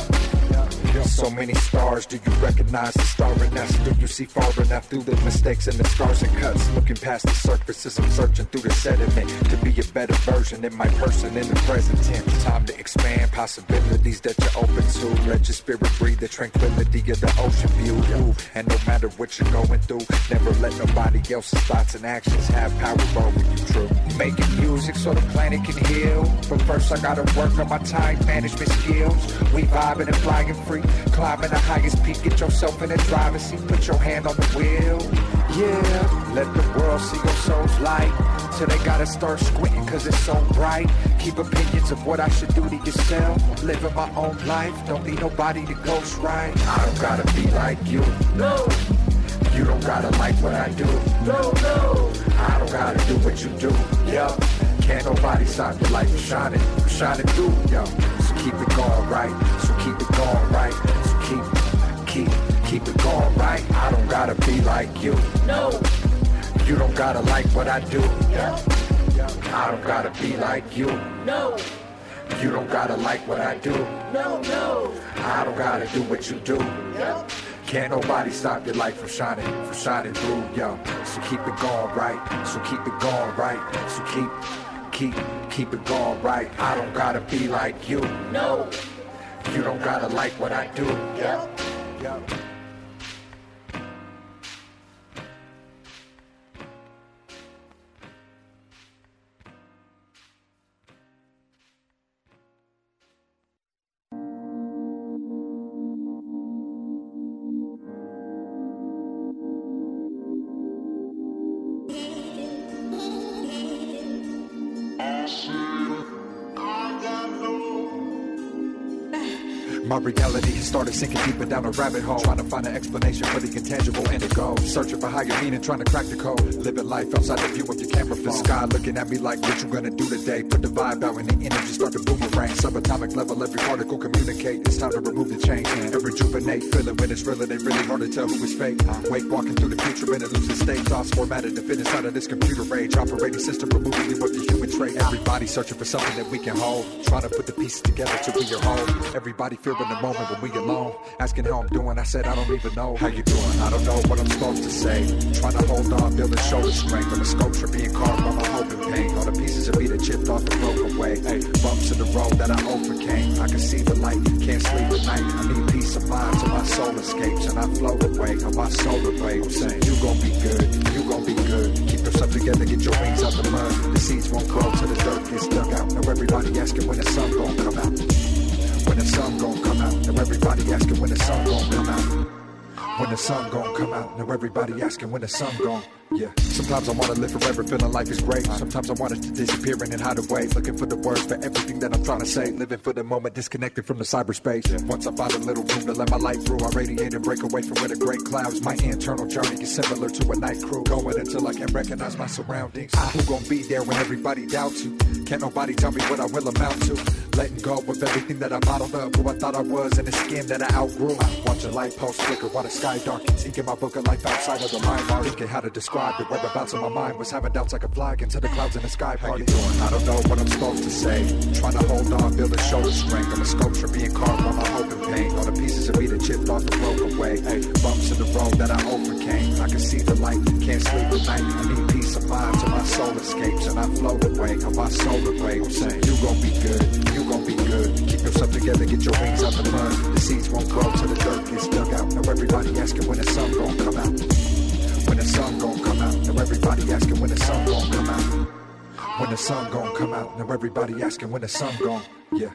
So many stars, do you recognize the star in us? Do you see far enough through the mistakes and the scars and cuts? Looking past the surface as I'm searching through the sediment to be a better version in my person in the present tense. Time to expand possibilities that you're open to. Let your spirit breathe the tranquility of the ocean view. Ooh, and no matter what you're going through, never let nobody else's thoughts and actions have power over you, true. Making music so the planet can heal, but first I gotta work on my time management skills. We vibing and flying free, climbing the highest peak, get yourself in the driver's seat, put your hand on the wheel. Yeah, let the world see your soul's light, till they gotta start squinting cause it's so bright. Keep opinions of what I should do to yourself, living my own life, don't need nobody to ghost right. I don't gotta be like you. No. You don't gotta like what I do. No, no. I don't gotta do what you do. Yup. Can't nobody stop your light from shining, from shining through, yo. So keep it going right, so keep it going right, so keep, keep, keep it going right. I don't gotta be like you. No. You don't gotta like what I do. Yep. I don't gotta be like you. No. You don't gotta like what I do. No, no. I don't gotta do what you do. Yep. Can't nobody stop your light from shining, from shining through, yo. So keep it going right, so keep it going right, so keep, keep, keep it going right. I don't gotta be like you. No. You don't gotta like what I do. Yep. Yep. My reality has started sinking deeper down a rabbit hole, trying to find an explanation for the intangible and the goal. Searching for higher meaning, trying to crack the code. Living life outside the view of your camera phone. The sky looking at me like, what you gonna do today? Put the vibe out and the energy start to boomerang. Subatomic level, every particle communicate. It's time to remove the chains and rejuvenate. Feeling when it's real, it ain't really hard to tell who is fake. Wake walking through the future and it loses state. Thoughts formatted to fit inside of this computer rage. Operating system removing you of your human trait. Everybody searching for something that we can hold. Trying to put the pieces together to be your home. Everybody feeling the moment when we alone. Asking how I'm doing, I said I don't even know how you doing. I don't know what I'm supposed to say. Trying to hold on, building shoulder strength. On the sculpture being carved by my hope and pain. All the pieces of me that chipped off the broken way. Hey, bumps in the road that I overcame. I can see the light, can't sleep at night. I need peace of mind till my soul escapes and I float away on my solar wave. I'm saying you gon' be good, you gon' be good. Keep yourself together, get your wings out the mud. The seeds won't grow till the dirt gets dug out. Now everybody asking when the sun gon' come out. When the sun gon' come out. Now everybody asking when the sun gon' come out. When the sun gon' come out. Now everybody asking when the sun gon' Yeah. Sometimes I want to live forever, feeling life is great. Sometimes I want it to disappear and then hide away. Looking for the words for everything that I'm trying to say. Living for the moment, disconnected from the cyberspace. Yeah. Once I find a little room to let my light through, I radiate and break away from where the gray clouds. My internal journey is similar to a night crew. Going until I can recognize my surroundings. I, who gon' be there when everybody doubts you? Can't nobody tell me what I will amount to. Letting go of everything that I bottled up, who I thought I was, and a skin that I outgrew. I watch a light post flicker while the sky darkens. Inking my book of life outside of the limelight. Thinking how to describe the whereabouts of my mind. Was having doubts I could fly into the clouds in the sky party. I don't know what I'm supposed to say. Trying to hold on, building shoulder strength. I'm a sculpture being carved on my hope and pain. All the pieces of me that chipped off and broke away. Hey, bumps in the road that I overcame. I can see the light, can't sleep at night. I need peace of mind till my soul escapes. And I float away on my solar wave. I'm saying, you gon' be good, you gon' be good. Keep yourself together, get your wings out the mud. The seeds won't grow till the dirt gets dug out. Now everybody asking when the sun gon' come out. When the sun gon' come out. Now everybody asking when the sun gon' come out. When the sun gon' come out. Now everybody asking when the sun gon', yeah.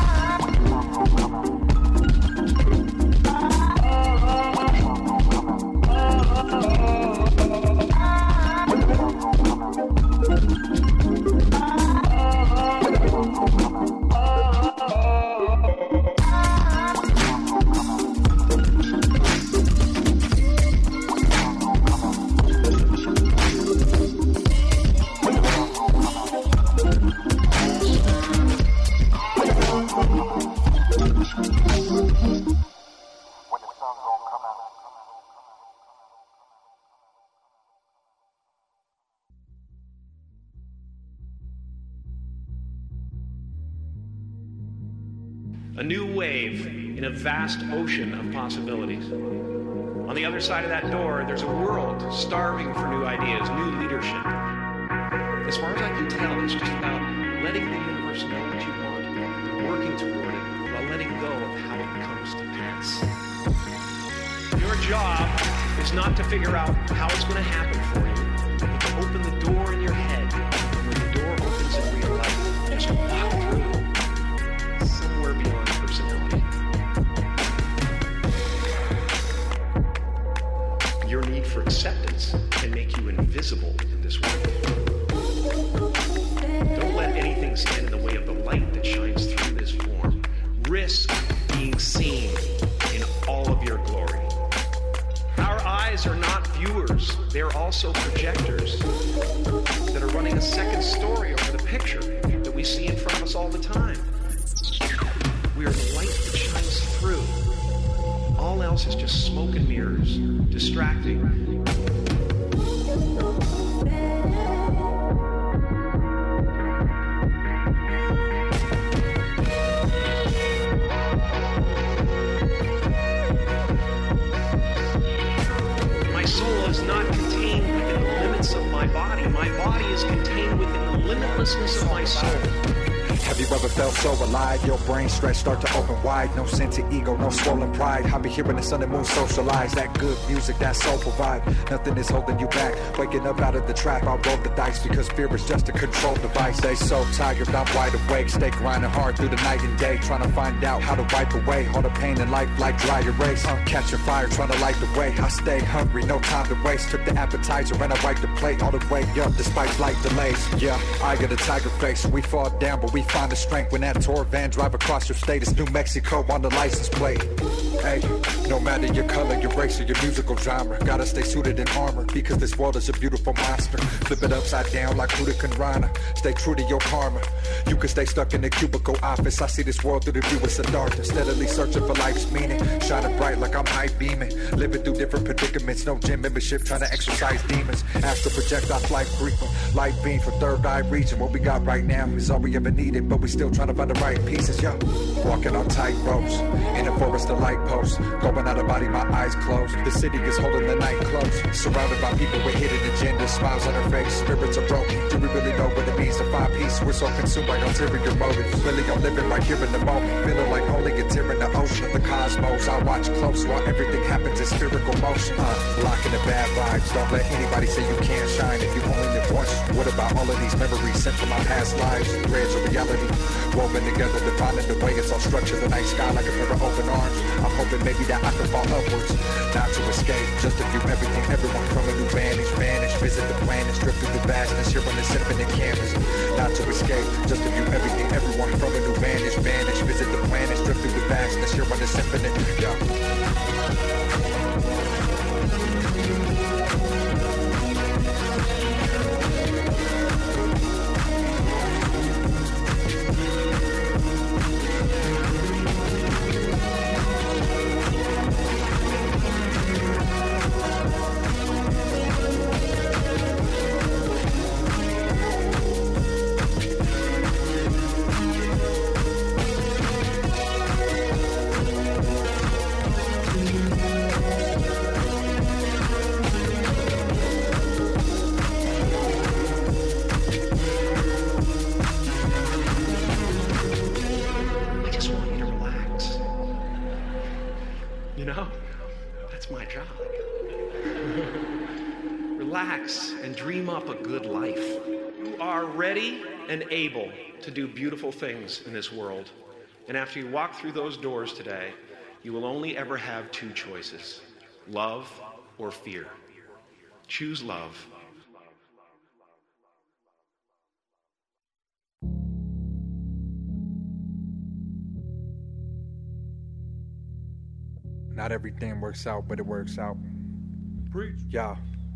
A new wave in a vast ocean of possibilities. On the other side of that door, there's a world starving for new ideas, new leadership. As far as I can tell, it's just about letting the universe know what you want and working toward it while letting go of how it comes to pass. Your job is not to figure out how it's going to happen for you, but to open the door in your head. And when the door opens in real life, just walk through somewhere beyond personality. Your need for acceptance can make you invisible in this world. Don't let anything stand in the way of the light that shines through this form. Risk being seen in all of your glory. Our eyes are not viewers, they're also projectors that are running a second story over the picture that we see in front of us all the time. We are the light that shines through. All else is just smoke and mirrors, distracting. My soul is not contained within the limits of my body. My body is contained within the limitlessness of my soul. Have you ever felt so alive? Your brain stretched, start to open wide. No sense of ego, no swollen pride. I'll be hearing the sun and moon socialize. That good music, that soulful vibe. Nothing is holding you back. Waking up out of the trap, I'll roll the dice because fear is just a control device. Stay so tired, I'm wide awake. Stay grinding hard through the night and day. Trying to find out how to wipe away all the pain in life like dry erase. I'm catching fire, trying to light the way. I stay hungry, no time to waste. Took the appetizer and I wiped the plate all the way up despite flight delays. Yeah, I got a tiger face. We fall down, but we find the strength when that tour van drive across your state. It's New Mexico on the license plate. Hey, no matter your color, your race, or your musical genre, gotta stay suited in armor because this world is a beautiful monster. Flip it upside down like Budokan Rana. Stay true to your karma. You can stay stuck in the cubicle office. I see this world through the view of darkness. Steadily searching for life's meaning. Shining bright like I'm high beaming. Living through different predicaments. No gym membership trying to exercise demons. Astral projectile flight frequent. Light beam from third eye region. What we got right now is all we ever needed, but we still trying to find the right pieces. Yo, walking on tight ropes in a forest of light posts. Going out of body, my eyes closed. The city is holding the night close. Surrounded by people with hidden agendas. Smiles on their face, spirits are broken. Do we really know what it means to find peace? We're so consumed by ulterior motives. Really, I'm living right here in the moment. Feeling like only a tear in the ocean. The cosmos, I watch close while everything happens in spherical motion. Uh, blocking the bad vibes. Don't let anybody say you can't shine if you only live once. What about all of these memories sent from my past lives? Threads of reality woven together, defining the way it's all structured. The night sky like a pair of open arms. I'm hoping maybe that I could fall upwards. Not to escape, just to view everything, everyone from a new vantage, vanish, visit the planet, strip through the vastness here on this infinite canvas. Not to escape, just to view everything, everyone from a new vantage, vanish, visit the planet, strip through the vastness here on this infinite, yeah. And able to do beautiful things in this world. And after you walk through those doors today, you will only ever have two choices, love or fear. Choose love. Not everything works out, but it works out. Preach. Yeah.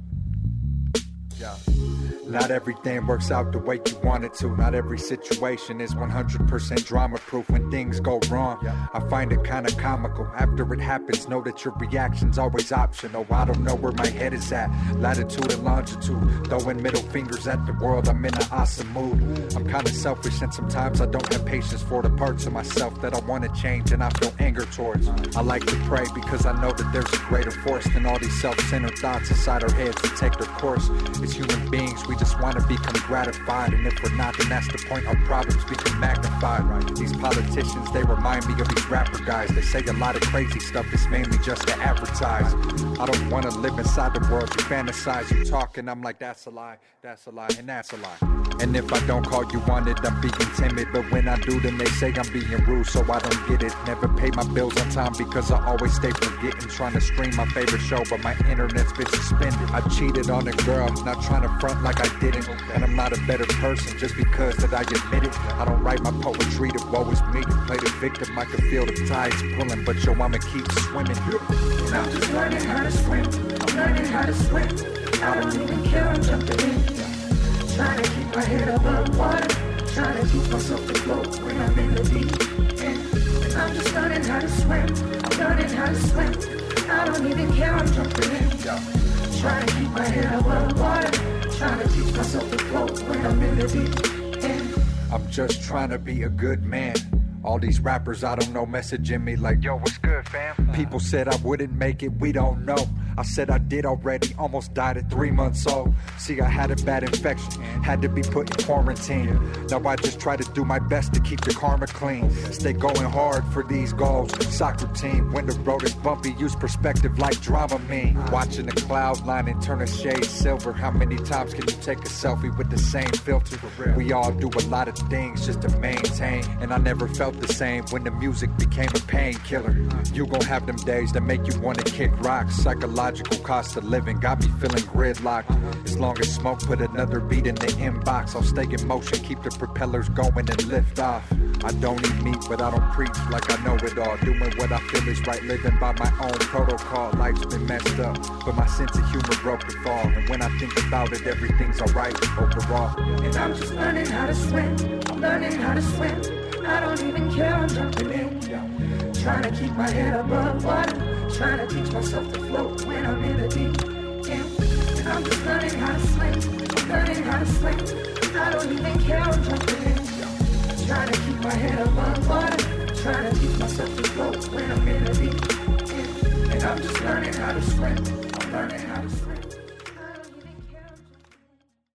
Yeah. Not everything works out the way you want it to. Not every situation is one hundred percent drama proof. When things go wrong, yeah. I find it kind of comical. After it happens, know that your reaction's always optional. I don't know where my head is at, latitude and longitude. Throwing middle fingers at the world, I'm in an awesome mood. I'm kind of selfish and sometimes I don't have patience for the parts of myself that I want to change and I feel anger towards. I like to pray because I know that there's a greater force than all these self-centered thoughts inside our heads that take their course. As human beings, we just want to become gratified, and if we're not, then that's the point. Our problems become magnified. Right? These politicians, they remind me of these rapper guys. They say a lot of crazy stuff that's mainly just to advertise. I don't want to live inside the world you fantasize. You talk and I'm like, that's a lie, that's a lie, and that's a lie. And if I don't call you on it, I'm being timid. But when I do, then they say I'm being rude, so I don't get it. Never pay my bills on time because I always stay forgetting. Trying to stream my favorite show, but my internet's been suspended. I cheated on a girl, not trying to front like I didn't. And I'm not a better person just because that I admit it. I don't write my poetry to woe is me. To play the victim, I can feel the tides pulling, but yo, I'ma keep swimming. And I'm just learning how to swim. I'm learning how to swim. I don't even care, I'm jumping in. Trying to keep my head above water. Trying to teach myself to float when I'm in the deep end. And I'm just learning how to swim. I'm learning how to swim. I don't even care, I'm jumping in. Trying to keep my head above water. Trying to teach myself to float when I'm in the deep end. I'm just trying to be a good man. All these rappers I don't know messaging me like, yo, what's good, fam? People said I wouldn't make it, we don't know. I said I did already, almost died at three months old. See, I had a bad infection, had to be put in quarantine. Now I just try to do my best to keep the karma clean. Stay going hard for these goals. Soccer team, when the road is bumpy, use perspective like Dramamine. Watching the cloud line and turn a shade silver. How many times can you take a selfie with the same filter? We all do a lot of things just to maintain. And I never felt the same when the music became a painkiller. You gon' have them days that make you wanna kick rocks. Psychological cost of living got me feeling gridlocked. As long as smoke put another beat in the inbox, I'll stay in motion, keep the propellers going and lift off. I don't eat meat, but I don't preach like I know it all. Doing what I feel is right, living by my own protocol. Life's been messed up, but my sense of humor broke the fall. And when I think about it, everything's alright overall. And I'm just learning how to swim. I'm learning how to swim. I don't even care, I'm jumping in. Trying to keep my head above water. Trying to teach myself to float when I'm in the deep end. And I'm just learning how to swim. I'm learning how to swim. I don't even care, I'm jumping in. Trying to keep my head above water. Trying to teach myself to float when I'm in the deep end. And I'm just learning how to swim. I'm learning how to swim.